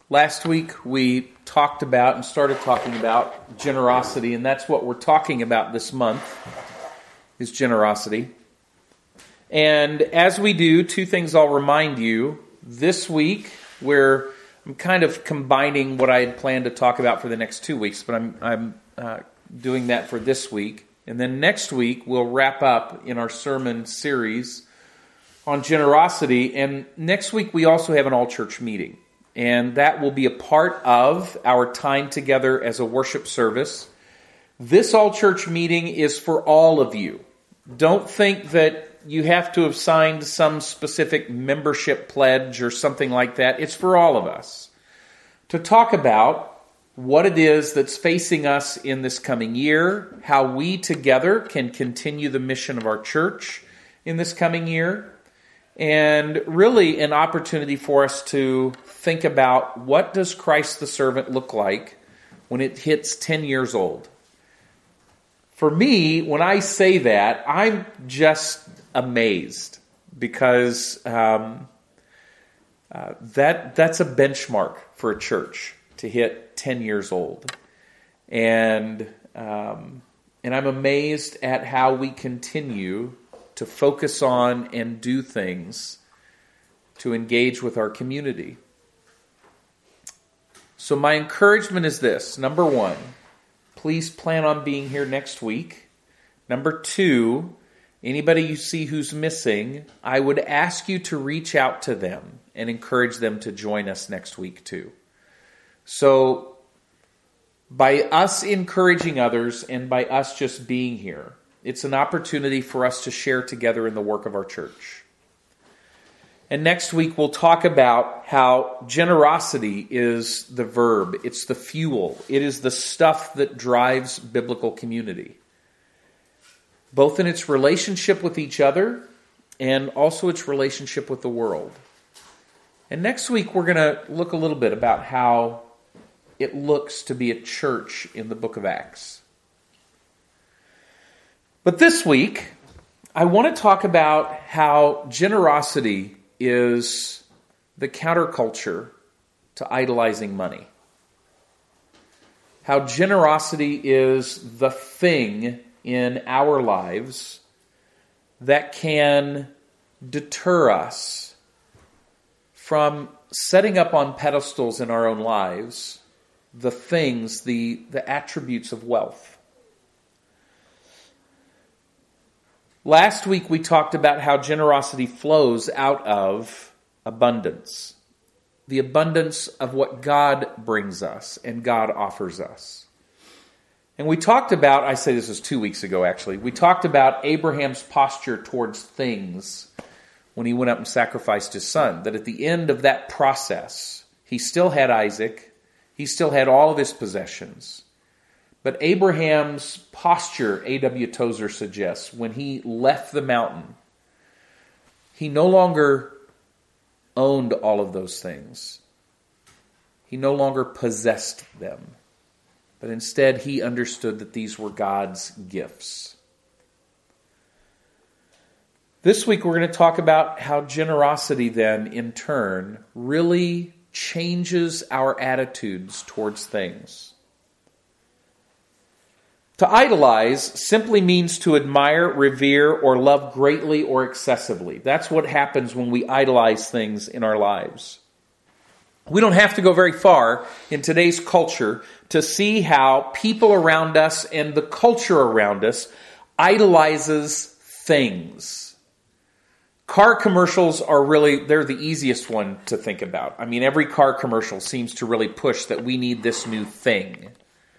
Last week we talked about and started talking about generosity, and that's what we're talking about this month, is generosity. And as we do, two things I'll remind you. This week, I'm kind of combining what I had planned to talk about for the next 2 weeks, but I'm doing that for this week. And then next week, we'll wrap up in our sermon series on generosity. And next week, we also have an all-church meeting. And that will be a part of our time together as a worship service. This all-church meeting is for all of you. Don't think that you have to have signed some specific membership pledge or something like that. It's for all of us to talk about what it is that's facing us in this coming year, how we together can continue the mission of our church in this coming year, and really an opportunity for us to think about what does Christ the servant look like when it hits 10 years old. For me, when I say that, I'm just amazed because that's a benchmark for a church to hit 10 years old. And I'm amazed at how we continue to focus on and do things to engage with our community. So my encouragement is this. Number one, please plan on being here next week. Number two, anybody you see who's missing, I would ask you to reach out to them and encourage them to join us next week too. So by us encouraging others and by us just being here, it's an opportunity for us to share together in the work of our church. And next week we'll talk about how generosity is the verb, it's the fuel, it is the stuff that drives biblical community, both in its relationship with each other and also its relationship with the world. And next week we're going to look a little bit about how it looks to be a church in the book of Acts. But this week, I want to talk about how generosity is the counterculture to idolizing money. How generosity is the thing in our lives that can deter us from setting up on pedestals in our own lives the things, the attributes of wealth. Last week we talked about how generosity flows out of abundance. The abundance of what God brings us and God offers us. And we talked about, I say this was 2 weeks ago actually, we talked about Abraham's posture towards things when he went up and sacrificed his son. That at the end of that process, he still had Isaac, he still had all of his possessions. But Abraham's posture, A.W. Tozer suggests, when he left the mountain, he no longer owned all of those things. He no longer possessed them. But instead, he understood that these were God's gifts. This week, we're going to talk about how generosity then, in turn, really changes our attitudes towards things. To idolize simply means to admire, revere, or love greatly or excessively. That's what happens when we idolize things in our lives. We don't have to go very far in today's culture to see how people around us and the culture around us idolizes things. Car commercials they're the easiest one to think about. I mean, every car commercial seems to really push that we need this new thing.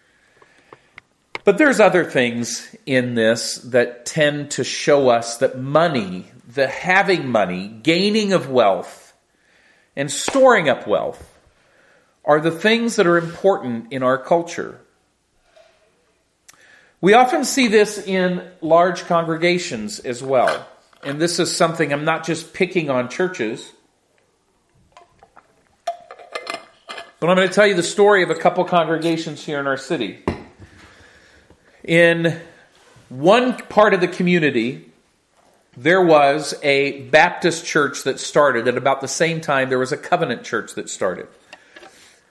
But there's other things in this that tend to show us that money, the having money, gaining of wealth, and storing up wealth are the things that are important in our culture. We often see this in large congregations as well. And this is something, I'm not just picking on churches, but I'm going to tell you the story of a couple congregations here in our city. In one part of the community, there was a Baptist church that started. At about the same time, there was a Covenant church that started.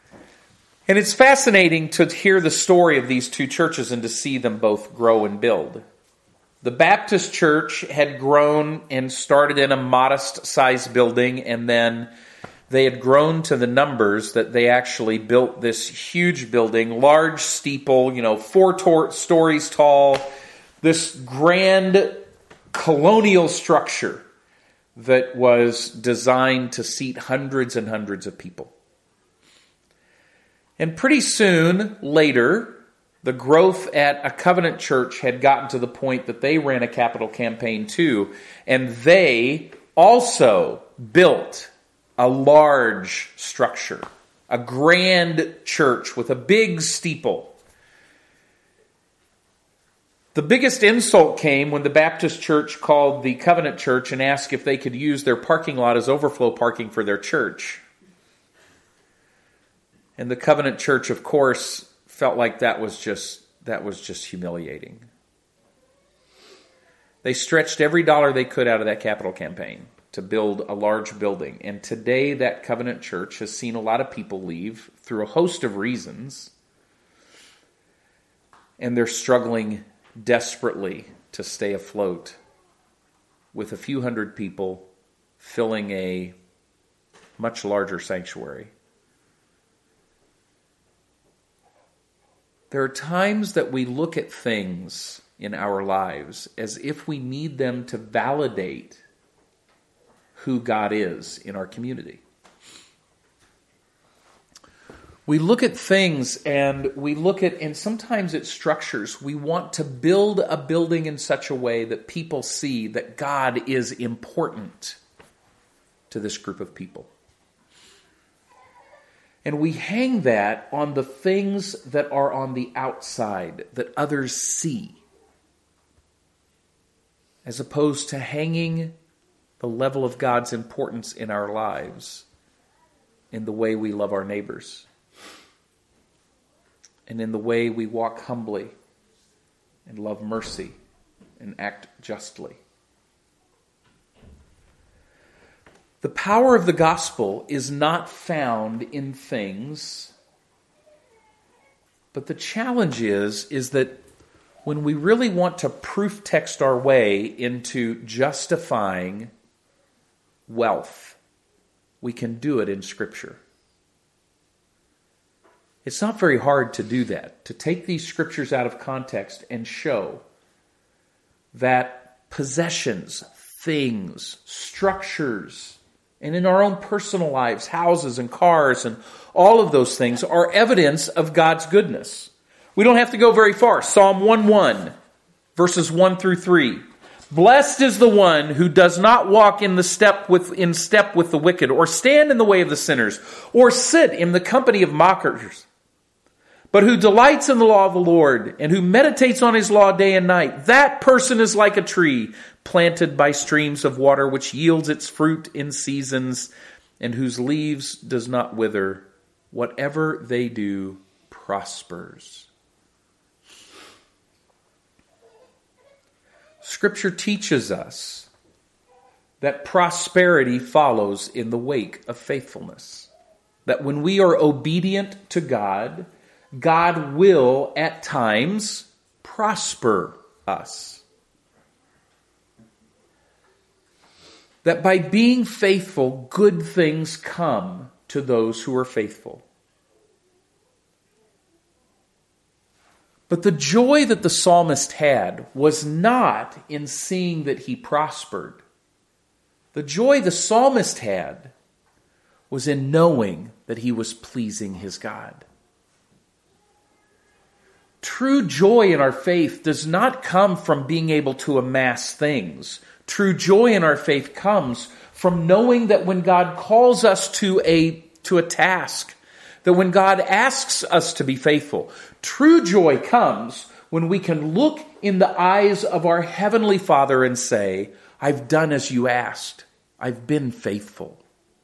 And it's fascinating to hear the story of these two churches and to see them both grow and build. The Baptist church had grown and started in a modest-sized building, and then they had grown to the numbers that they actually built this huge building, large steeple, 4 stories tall, this grand colonial structure that was designed to seat hundreds and hundreds of people. And pretty soon later, the growth at a Covenant church had gotten to the point that they ran a capital campaign too, and they also built a large structure, a grand church with a big steeple. The biggest insult came when the Baptist church called the Covenant church and asked if they could use their parking lot as overflow parking for their church. And the Covenant church, of course, felt like that was just humiliating. They stretched every dollar they could out of that capital campaign to build a large building. And today that Covenant church has seen a lot of people leave through a host of reasons. And they're struggling desperately to stay afloat with a few hundred people filling a much larger sanctuary. There are times that we look at things in our lives as if we need them to validate who God is in our community. We look at things and sometimes it's structures. We want to build a building in such a way that people see that God is important to this group of people. And we hang that on the things that are on the outside, that others see, as opposed to hanging the level of God's importance in our lives in the way we love our neighbors and in the way we walk humbly and love mercy and act justly. The power of the gospel is not found in things, but the challenge is that when we really want to proof text our way into justifying wealth, we can do it in Scripture. It's not very hard to do that, to take these Scriptures out of context and show that possessions, things, structures, and in our own personal lives, houses and cars and all of those things are evidence of God's goodness. We don't have to go very far. Psalm 1:1, verses 1 through 3. Blessed is the one who does not walk in step with the wicked, or stand in the way of the sinners, or sit in the company of mockers, but who delights in the law of the Lord, and who meditates on his law day and night. That person is like a tree planted by streams of water, which yields its fruit in seasons, and whose leaves does not wither. Whatever they do prospers. Scripture teaches us that prosperity follows in the wake of faithfulness. That when we are obedient to God, God will at times prosper us. That by being faithful, good things come to those who are faithful. But the joy that the psalmist had was not in seeing that he prospered. The joy the psalmist had was in knowing that he was pleasing his God. True joy in our faith does not come from being able to amass things. True joy in our faith comes from knowing that when God calls us to a task, that when God asks us to be faithful, true joy comes when we can look in the eyes of our Heavenly Father and say, I've done as you asked. I've been faithful.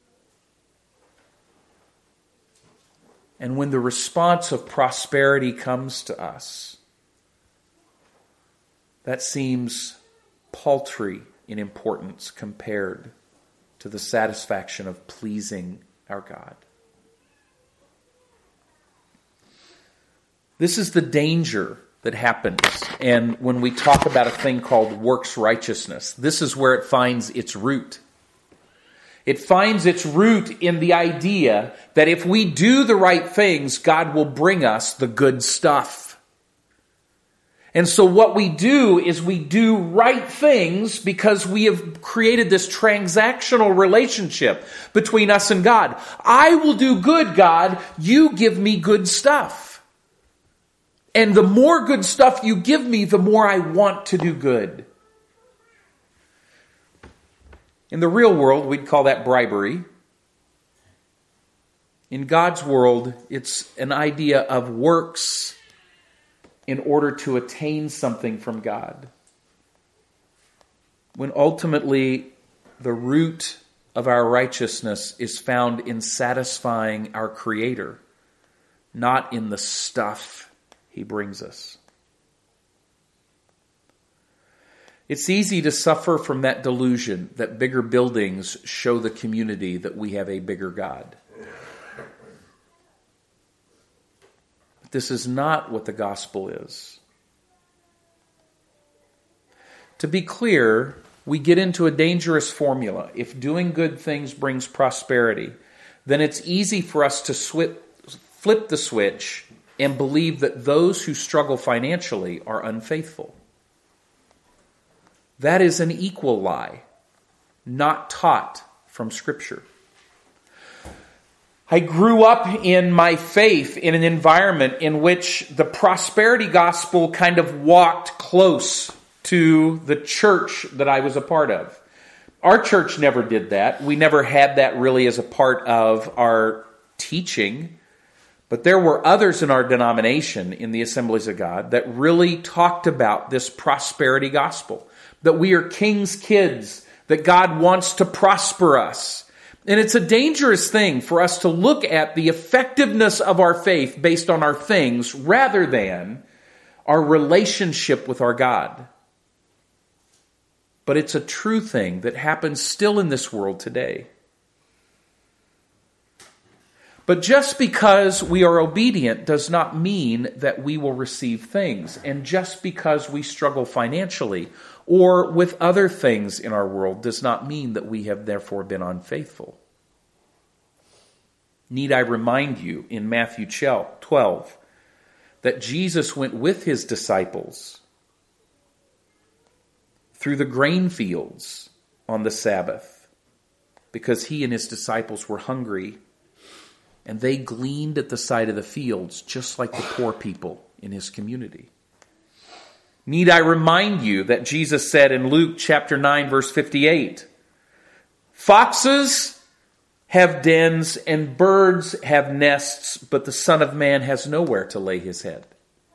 And when the response of prosperity comes to us, that seems paltry in importance compared to the satisfaction of pleasing our God. This is the danger that happens. And when we talk about a thing called works righteousness, this is where it finds its root. It finds its root in the idea that if we do the right things, God will bring us the good stuff. And so what we do is we do right things because we have created this transactional relationship between us and God. I will do good, God. You give me good stuff. And the more good stuff you give me, the more I want to do good. In the real world, we'd call that bribery. In God's world, it's an idea of works in order to attain something from God. When ultimately the root of our righteousness is found in satisfying our Creator, not in the stuff He brings us. It's easy to suffer from that delusion that bigger buildings show the community that we have a bigger God. But this is not what the gospel is. To be clear, we get into a dangerous formula. If doing good things brings prosperity, then it's easy for us to flip the switch and believe that those who struggle financially are unfaithful. That is an equal lie, not taught from Scripture. I grew up in my faith in an environment in which the prosperity gospel kind of walked close to the church that I was a part of. Our church never did that. We never had that really as a part of our teaching. But there were others in our denomination, in the Assemblies of God, that really talked about this prosperity gospel. That we are king's kids, that God wants to prosper us. And it's a dangerous thing for us to look at the effectiveness of our faith based on our things rather than our relationship with our God. But it's a true thing that happens still in this world today. But just because we are obedient does not mean that we will receive things. And just because we struggle financially or with other things in our world does not mean that we have therefore been unfaithful. Need I remind you in Matthew 12 that Jesus went with his disciples through the grain fields on the Sabbath because he and his disciples were hungry. And they gleaned at the side of the fields, just like the poor people in his community. Need I remind you that Jesus said in Luke chapter 9, verse 58, foxes have dens and birds have nests, but the Son of Man has nowhere to lay his head.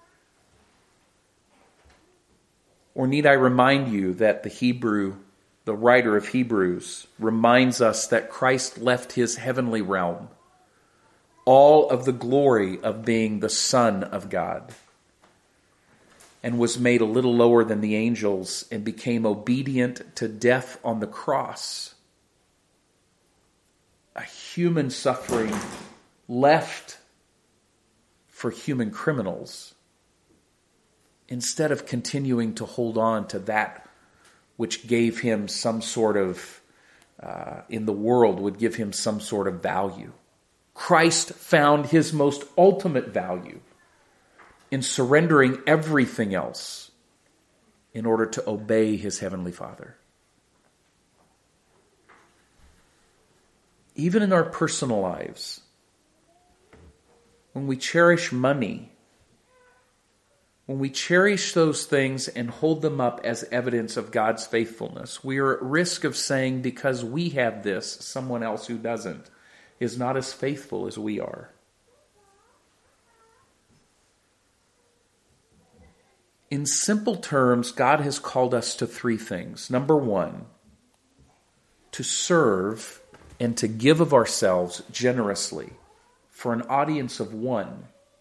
Or need I remind you that the writer of Hebrews reminds us that Christ left his heavenly realm, all of the glory of being the Son of God, and was made a little lower than the angels and became obedient to death on the cross. A human suffering left for human criminals instead of continuing to hold on to that which gave him some sort of, in the world, would give him some sort of value. Christ found his most ultimate value in surrendering everything else in order to obey his heavenly Father. Even in our personal lives, when we cherish money, when we cherish those things and hold them up as evidence of God's faithfulness, we are at risk of saying because we have this, someone else who doesn't is not as faithful as we are. In simple terms, God has called us to three things. Number one, to serve and to give of ourselves generously for an audience of one.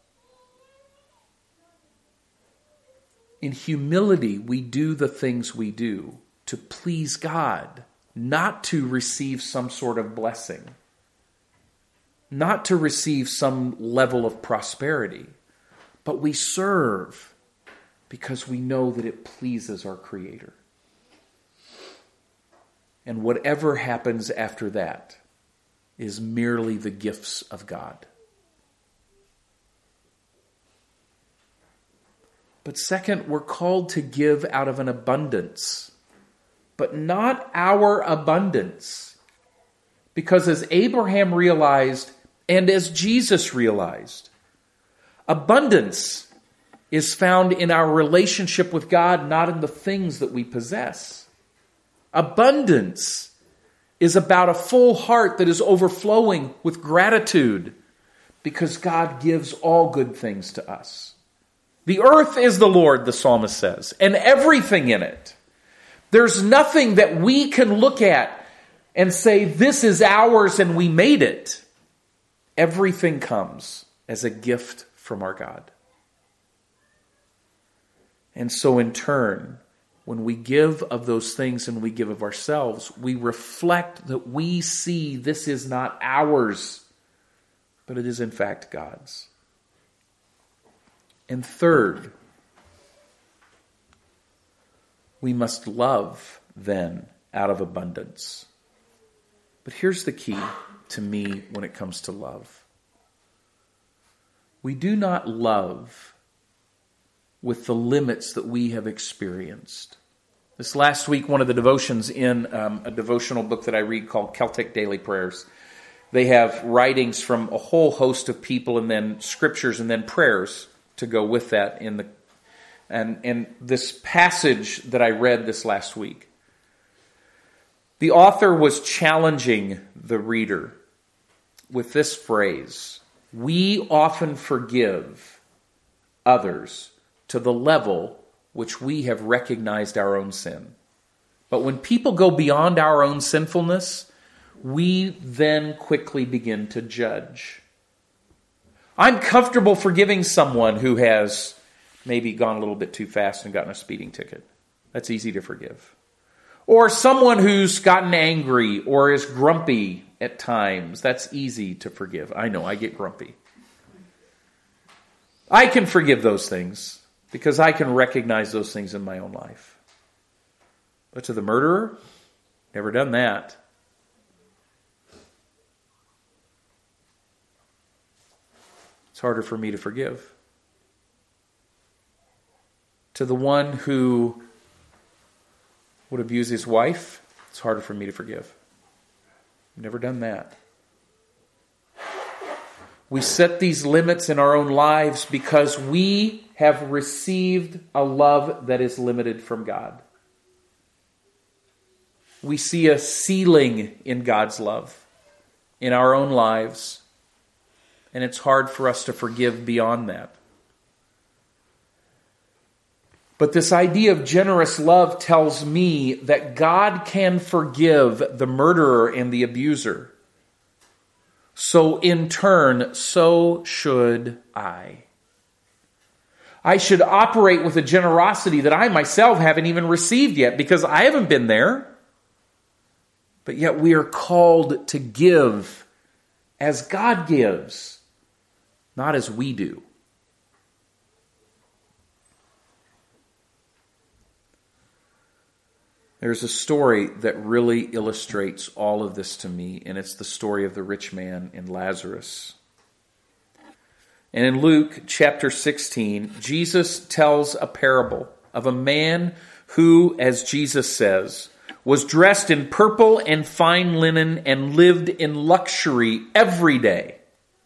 In humility, we do the things we do to please God, not to receive some sort of blessing, not to receive some level of prosperity, but we serve because we know that it pleases our Creator. And whatever happens after that is merely the gifts of God. But second, we're called to give out of an abundance, but not our abundance. Because as Abraham realized, and as Jesus realized, abundance is found in our relationship with God, not in the things that we possess. Abundance is about a full heart that is overflowing with gratitude because God gives all good things to us. The earth is the Lord, the psalmist says, and everything in it. There's nothing that we can look at and say, this is ours and we made it. Everything comes as a gift from our God. And so in turn, when we give of those things and we give of ourselves, we reflect that we see this is not ours, but it is in fact God's. And third, we must love then out of abundance. But here's the key to me when it comes to love. We do not love with the limits that we have experienced. This last week, one of the devotions in a devotional book that I read called Celtic Daily Prayers, they have writings from a whole host of people and then scriptures and then prayers to go with that and this passage that I read this last week. The author was challenging the reader with this phrase: we often forgive others to the level which we have recognized our own sin. But when people go beyond our own sinfulness, we then quickly begin to judge. I'm comfortable forgiving someone who has maybe gone a little bit too fast and gotten a speeding ticket. That's easy to forgive. Or someone who's gotten angry or is grumpy at times. That's easy to forgive. I know, I get grumpy. I can forgive those things because I can recognize those things in my own life. But to the murderer, never done that. It's harder for me to forgive. To the one who would abuse his wife, it's harder for me to forgive. Never done that. We set these limits in our own lives because we have received a love that is limited from God. We see a ceiling in God's love in our own lives, and it's hard for us to forgive beyond that. But this idea of generous love tells me that God can forgive the murderer and the abuser. So in turn, so should I. I should operate with a generosity that I myself haven't even received yet because I haven't been there. But yet we are called to give as God gives, not as we do. There's a story that really illustrates all of this to me, and it's the story of the rich man and Lazarus. And in Luke chapter 16, Jesus tells a parable of a man who, as Jesus says, was dressed in purple and fine linen and lived in luxury every day.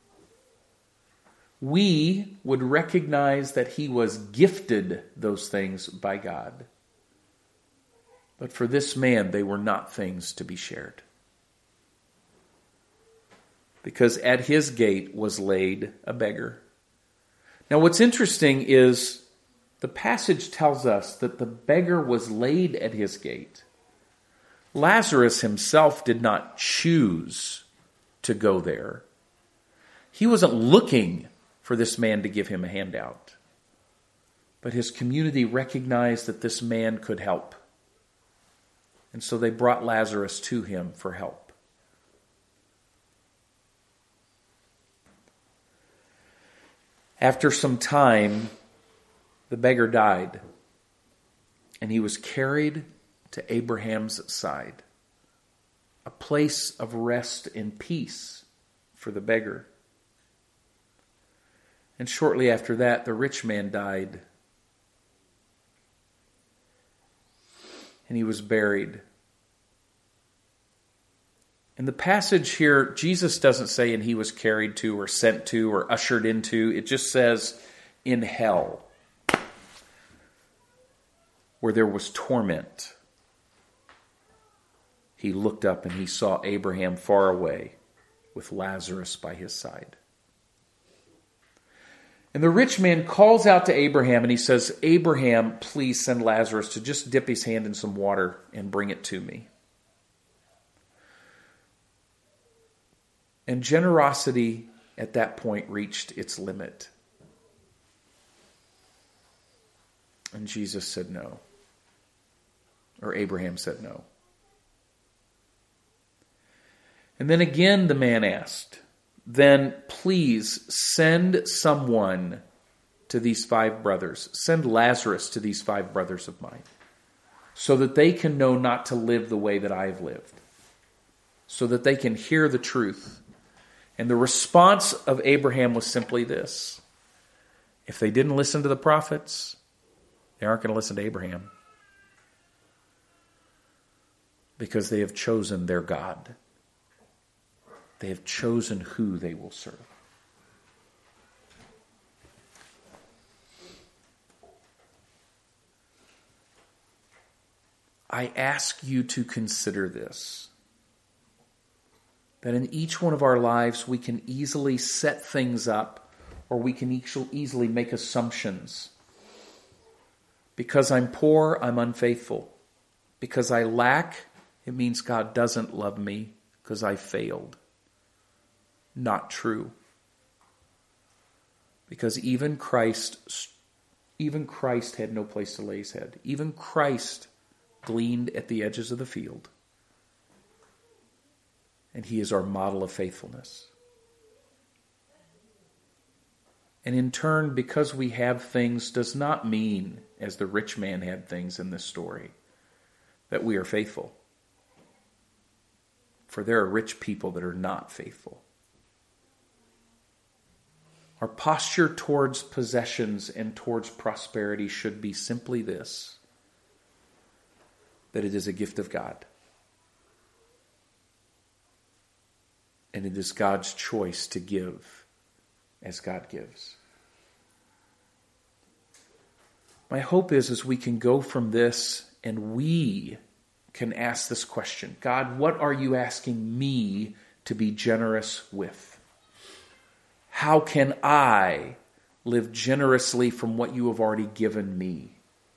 We would recognize that he was gifted those things by God. But for this man, they were not things to be shared. Because at his gate was laid a beggar. Now what's interesting is the passage tells us that the beggar was laid at his gate. Lazarus himself did not choose to go there. He wasn't looking for this man to give him a handout. But his community recognized that this man could help. And so they brought Lazarus to him for help. After some time, the beggar died, and he was carried to Abraham's side, a place of rest and peace for the beggar. And shortly after that, the rich man died, and he was buried. In the passage here, Jesus doesn't say, and he was carried to or sent to or ushered into. It just says, in hell, where there was torment. He looked up and he saw Abraham far away with Lazarus by his side. And the rich man calls out to Abraham and he says, Abraham, please send Lazarus to just dip his hand in some water and bring it to me. And generosity at that point reached its limit. And Jesus said no. Or Abraham said no. And then again the man asked, then please send someone to these 5 brothers. Send Lazarus to these 5 brothers of mine, so that they can know not to live the way that I have lived, so that they can hear the truth. And the response of Abraham was simply this: if they didn't listen to the prophets, they aren't going to listen to Abraham, because they have chosen their God. They have chosen who they will serve. I ask you to consider this, that in each one of our lives we can easily set things up, or we can easily make assumptions. Because I'm poor, I'm unfaithful. Because I lack, it means God doesn't love me because I failed. Not true. Because even Christ had no place to lay his head. Even Christ gleaned at the edges of the field. And he is our model of faithfulness. And in turn, because we have things does not mean, as the rich man had things in this story, that we are faithful. For there are rich people that are not faithful. Our posture towards possessions and towards prosperity should be simply this: that it is a gift of God. And it is God's choice to give as God gives. My hope is, as we can go from this and we can ask this question: God, what are you asking me to be generous with? How can I live generously from what you have already given me?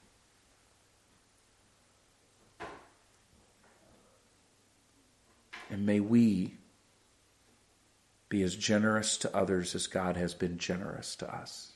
And may we be as generous to others as God has been generous to us.